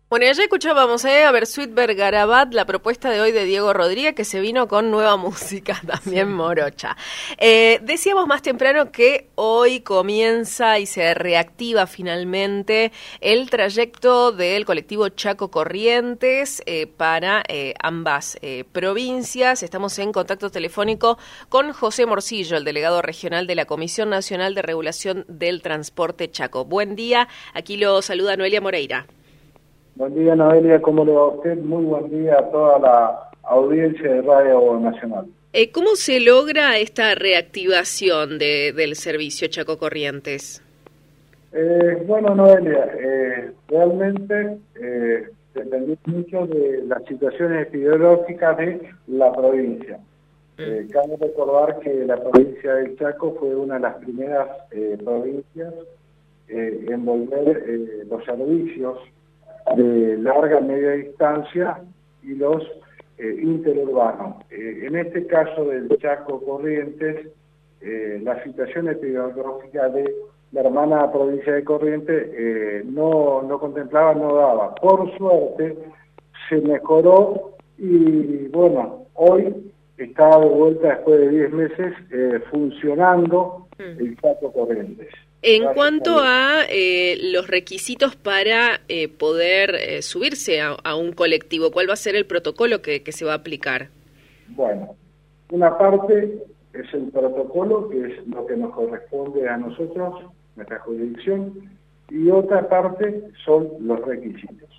Bueno, ya escuchábamos a Bersuit Vergarabat, la propuesta de hoy de Diego Rodríguez, que se vino con nueva música, también morocha. Decíamos más temprano que hoy comienza y se reactiva finalmente el trayecto del colectivo Chaco Corrientes para ambas provincias. Estamos en contacto telefónico con José Morcillo, el delegado regional de la Comisión Nacional de Regulación del Transporte Chaco. Buen día, aquí lo saluda Noelia Moreira. Buen día, Noelia, ¿cómo le va a usted? Muy buen día a toda la audiencia de Radio Nacional. ¿Cómo se logra esta reactivación del servicio Chaco Corrientes? Bueno, Noelia, realmente depende mucho de las situaciones epidemiológicas de la provincia. Cabe recordar que la provincia del Chaco fue una de las primeras provincias en volver los servicios de larga y media distancia y los interurbanos. En este caso del Chaco Corrientes, la situación epidemiológica de la hermana provincia de Corrientes no contemplaba, no daba. Por suerte se mejoró y bueno, hoy está de vuelta después de 10 meses funcionando el Chaco Corrientes. En cuanto a los requisitos para poder subirse a un colectivo, ¿cuál va a ser el protocolo que se va a aplicar? Bueno, una parte es el protocolo, que es lo que nos corresponde a nosotros, nuestra jurisdicción, y otra parte son los requisitos.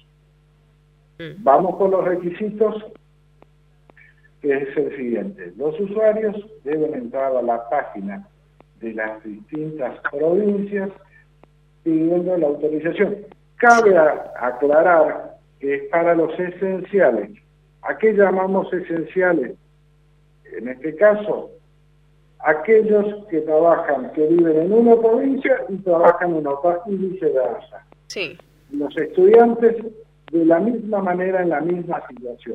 Vamos con los requisitos, que es el siguiente. Los usuarios deben entrar a la página de las distintas provincias pidiendo la autorización. Cabe aclarar que es para los esenciales. ¿A qué llamamos esenciales? En este caso, aquellos que trabajan, que viven en una provincia y trabajan en otra y viceversa. Sí. Los estudiantes de la misma manera, en la misma situación.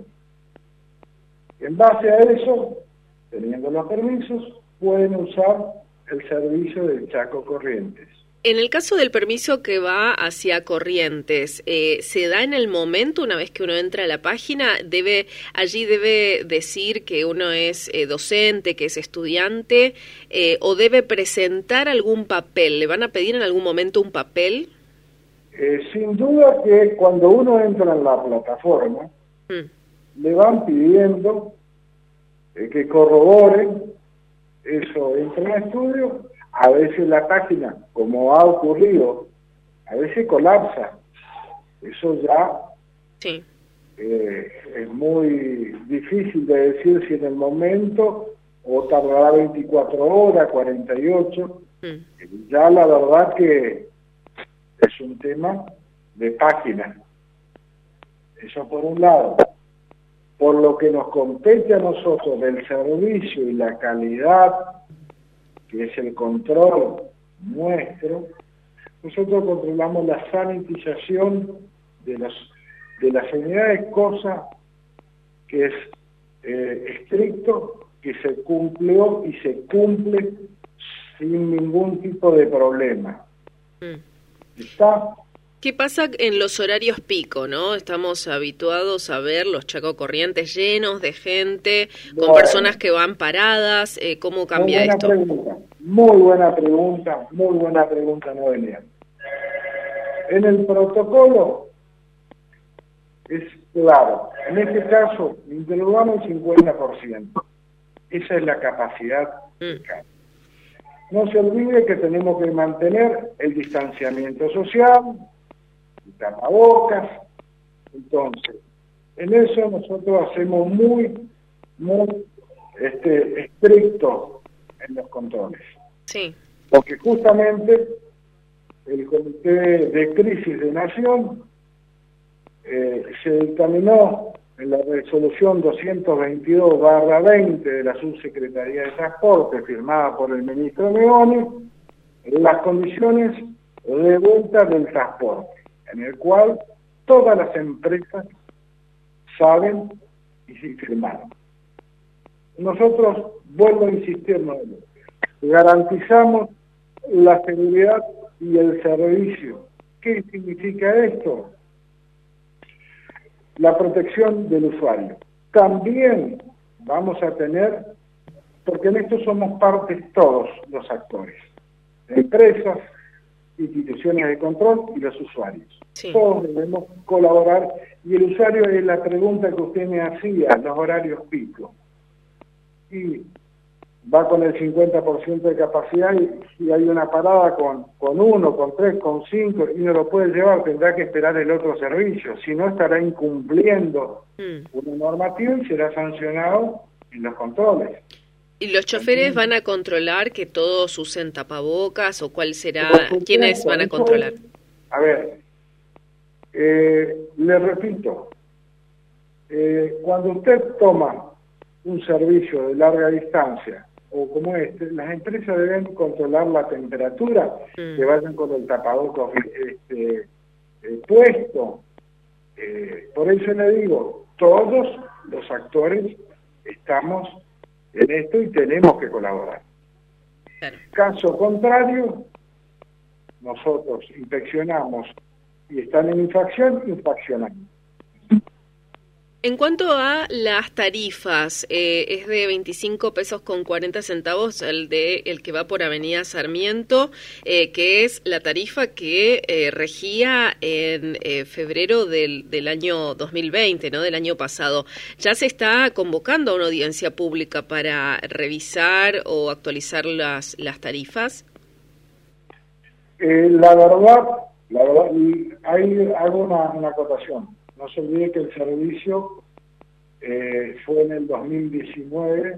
En base a eso, teniendo los permisos, pueden usar el servicio del Chaco Corrientes. En el caso del permiso que va hacia Corrientes, ¿se da en el momento una vez que uno entra a la página? Allí debe decir que uno es docente, que es estudiante, o debe presentar algún papel. ¿Le van a pedir en algún momento un papel? Sin duda que cuando uno entra en la plataforma, le van pidiendo que corroboren eso. Entra en estudio, a veces la página, como ha ocurrido, a veces colapsa. Eso ya sí. Es muy difícil de decir si en el momento o tardará 24 horas, 48. Ya la verdad que es un tema de página. Eso por un lado. Por lo que nos compete a nosotros del servicio y la calidad, que es el control nuestro, nosotros controlamos la sanitización de las unidades, cosa que es estricto, que se cumplió y se cumple sin ningún tipo de problema. ¿Está? ¿Qué pasa en los horarios pico, no? Estamos habituados a ver los Chaco Corrientes llenos de gente, con personas que van paradas. ¿Cómo cambia esto? Muy buena pregunta, Noelia. En el protocolo es claro, en este caso, interrogamos el 50%. Esa es la capacidad. No se olvide que tenemos que mantener el distanciamiento social, tapabocas. Entonces, en eso nosotros hacemos muy estricto en los controles. Sí. Porque justamente el Comité de Crisis de Nación se dictaminó en la resolución 222/20 de la Subsecretaría de Transporte, firmada por el ministro Meoni, las condiciones de vuelta del transporte, en el cual todas las empresas saben y se firmaron. Nosotros, vuelvo a insistir, garantizamos la seguridad y el servicio. ¿Qué significa esto? la protección del usuario. También vamos a tener, porque en esto somos parte todos los actores, empresas, instituciones de control y los usuarios. Sí. Todos debemos colaborar, y el usuario es la pregunta que usted me hacía, los horarios pico. Y va con el 50% de capacidad y hay una parada con 1, con 3, con 5 y no lo puede llevar, tendrá que esperar el otro servicio, si no estará incumpliendo una normativa y será sancionado en los controles. ¿Y los choferes van a controlar que todos usen tapabocas o cuál será? ¿Quiénes van a controlar? A ver, le repito, cuando usted toma un servicio de larga distancia o como este, las empresas deben controlar la temperatura, que vayan con el tapabocas puesto. Por eso le digo, todos los actores estamos en esto y tenemos que colaborar. Claro. Caso contrario, nosotros inspeccionamos y están en infracción, infraccionamos. En cuanto a las tarifas, es de 25 pesos con 40 centavos el que va por Avenida Sarmiento, que es la tarifa que regía en febrero del año 2020, ¿no? Del año pasado. ¿Ya se está convocando a una audiencia pública para revisar o actualizar las tarifas? La verdad, ahí hago una acotación. No se olvide que el servicio fue en el 2019.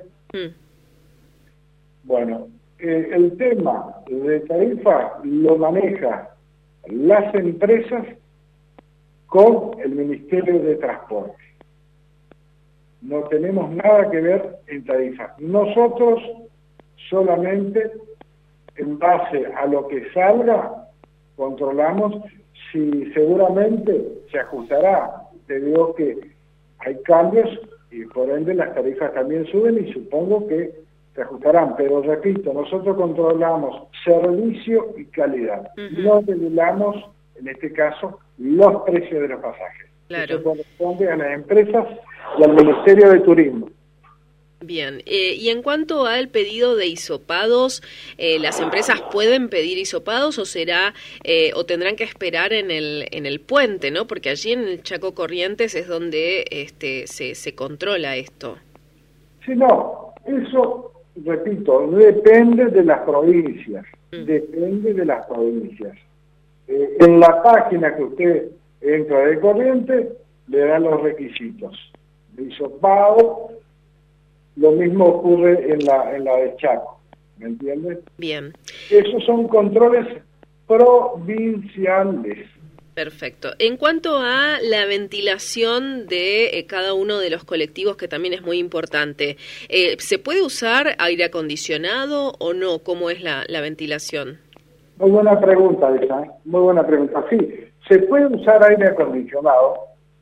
Bueno, el tema de tarifa lo maneja las empresas con el Ministerio de Transporte. No tenemos nada que ver en tarifa. Nosotros solamente, en base a lo que salga, controlamos si seguramente se ajustará. Te digo que hay cambios y por ende las tarifas también suben y supongo que se ajustarán. Pero repito, nosotros controlamos servicio y calidad. No regulamos, en este caso, los precios de los pasajes. Claro. Eso corresponde a las empresas y al Ministerio de Turismo. Bien, y en cuanto al pedido de hisopados, ¿las empresas pueden pedir hisopados o será o tendrán que esperar en el puente, ¿no? Porque allí en el Chaco Corrientes es donde se controla esto. Sí, no, eso, repito, depende de las provincias, depende de las provincias. En la página que usted entra de Corrientes, le dan los requisitos de hisopado. Lo mismo ocurre en la de Chaco, ¿me entiendes? Bien. Esos son controles provinciales. Perfecto. En cuanto a la ventilación de cada uno de los colectivos, que también es muy importante, ¿se puede usar aire acondicionado o no? ¿Cómo es la ventilación? Muy buena pregunta esa, ¿eh? Muy buena pregunta. Sí, se puede usar aire acondicionado,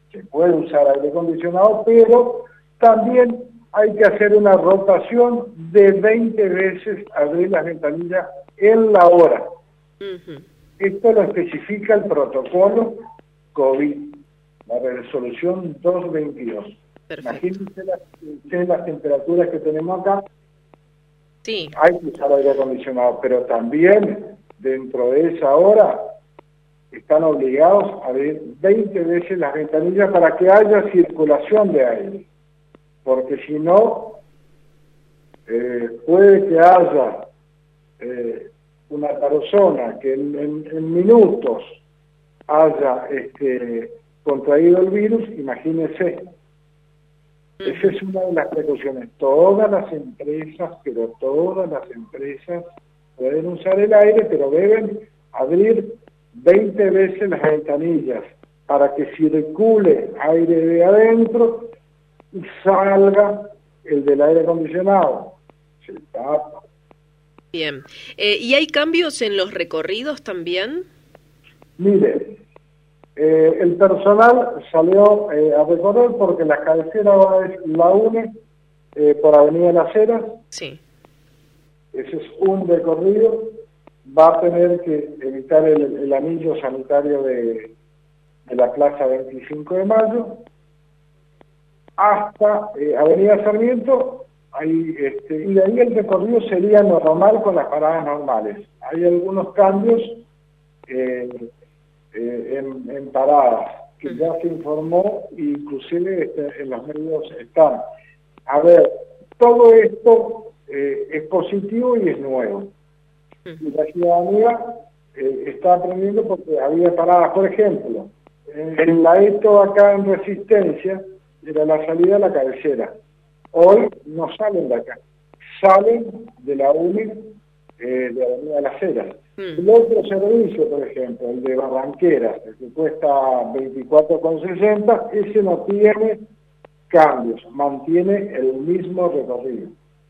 pero también hay que hacer una rotación de 20 veces, abrir las ventanillas en la hora. Esto lo especifica el protocolo COVID, la resolución 222. Imagínense las temperaturas que tenemos acá. Sí. Hay que usar aire acondicionado, pero también dentro de esa hora están obligados a abrir 20 veces las ventanillas para que haya circulación de aire. Porque si no, puede que haya una persona que en minutos haya contraído el virus, imagínese. Esa es una de las precauciones. Todas las empresas pueden usar el aire, pero deben abrir 20 veces las ventanillas para que circule aire de adentro y salga el del aire acondicionado. Se tapa. Bien. ¿Y hay cambios en los recorridos también? Mire, el personal salió a recorrer porque la cabecera ahora es la UNE por Avenida Las Heras. Sí. Ese es un recorrido. Va a tener que evitar el anillo sanitario de la Plaza 25 de Mayo. hasta Avenida Sarmiento, y de ahí el recorrido sería normal con las paradas normales. Hay algunos cambios en paradas que ya se informó, inclusive en los medios están. A ver, todo esto es positivo y es nuevo. Y la ciudadanía está aprendiendo porque había paradas, por ejemplo, en la ETO acá en Resistencia, era la salida a la cabecera. Hoy no salen de acá, salen de la UNI de Avenida Las Heras. El otro servicio, por ejemplo, el de Barranqueras, el que cuesta 24,60, ese no tiene cambios, mantiene el mismo recorrido.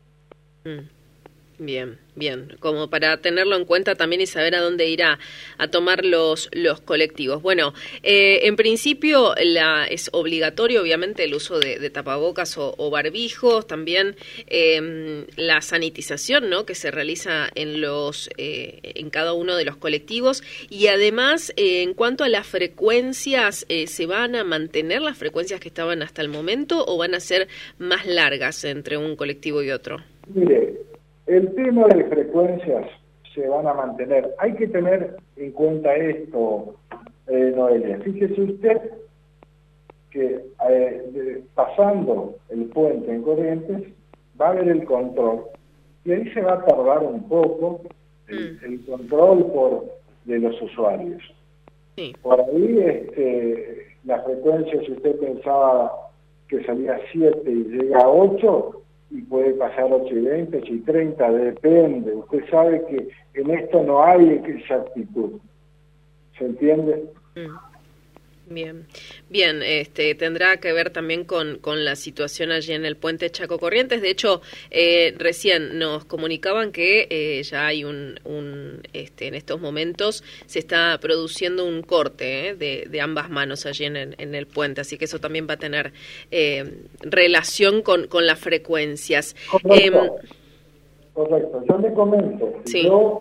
Bien, bien, como para tenerlo en cuenta también y saber a dónde ir a tomar los colectivos. Bueno, en principio es obligatorio obviamente el uso de tapabocas o barbijos, también la sanitización, ¿no?, que se realiza en cada uno de los colectivos, y además en cuanto a las frecuencias, ¿se van a mantener las frecuencias que estaban hasta el momento o van a ser más largas entre un colectivo y otro? Mire, el tema de frecuencias se van a mantener. Hay que tener en cuenta esto, Noelia. Fíjese usted que pasando el puente en Corrientes va a haber el control. Y ahí se va a tardar un poco el control de los usuarios. Sí. Por ahí la frecuencia, si usted pensaba que salía a 7 y llega a 8, y puede pasar 8:20, 8:30, depende. Usted sabe que en esto no hay exactitud. ¿Se entiende? Bien, bien, tendrá que ver también con la situación allí en el puente Chaco Corrientes. De hecho, recién nos comunicaban que ya hay en estos momentos se está produciendo un corte de ambas manos allí en el puente, así que eso también va a tener relación con las frecuencias. Correcto. Correcto. Yo le comento. Sí. Yo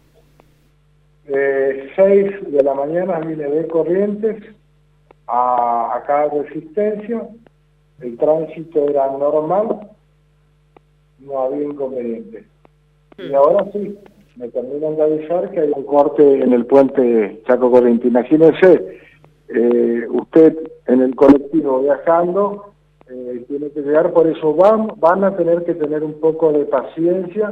6 de la mañana vine de Corrientes acá de Resistencia, el tránsito era normal, no había inconveniente. Y ahora sí, me terminan de avisar que hay un corte en el puente Chaco Corrientes. Imagínense, usted en el colectivo viajando, tiene que llegar, por eso van a tener que tener un poco de paciencia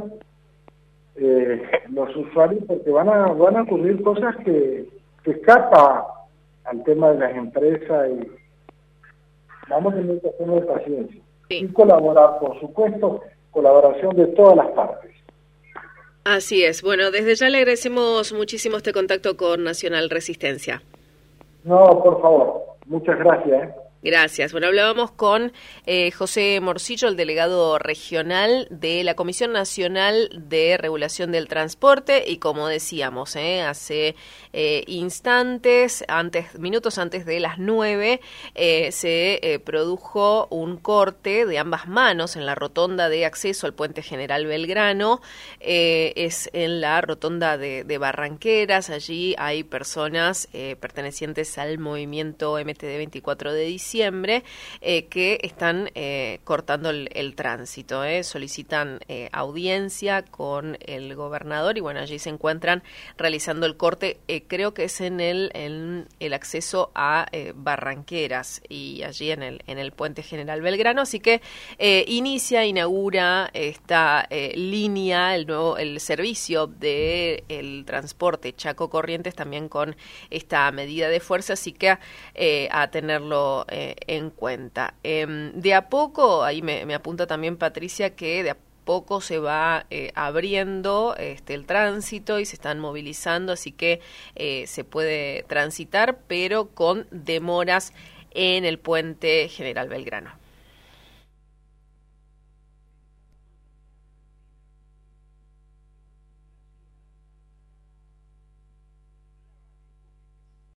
los usuarios, porque van a ocurrir cosas que escapan al tema de las empresas, y vamos a tener que tener paciencia. Sí. Y colaborar, por supuesto, colaboración de todas las partes. Así es. Bueno, desde ya le agradecemos muchísimo este contacto con Nacional Resistencia. No, por favor. Muchas gracias. Gracias. Bueno, hablábamos con José Morcillo, el delegado regional de la Comisión Nacional de Regulación del Transporte, y como decíamos, hace instantes, minutos antes de las 9, se produjo un corte de ambas manos en la rotonda de acceso al Puente General Belgrano. Es en la rotonda de Barranqueras. Allí hay personas pertenecientes al movimiento MTD 24 de diciembre, que están cortando el tránsito, solicitan audiencia con el gobernador, y bueno, allí se encuentran realizando el corte, creo que es en el acceso a Barranqueras, y allí en el Puente General Belgrano, así que inaugura esta línea, el servicio del transporte Chaco Corrientes, también con esta medida de fuerza, así que a tenerlo en cuenta. De a poco, ahí me apunta también Patricia, que de a poco se va abriendo el tránsito y se están movilizando, así que se puede transitar, pero con demoras en el Puente General Belgrano.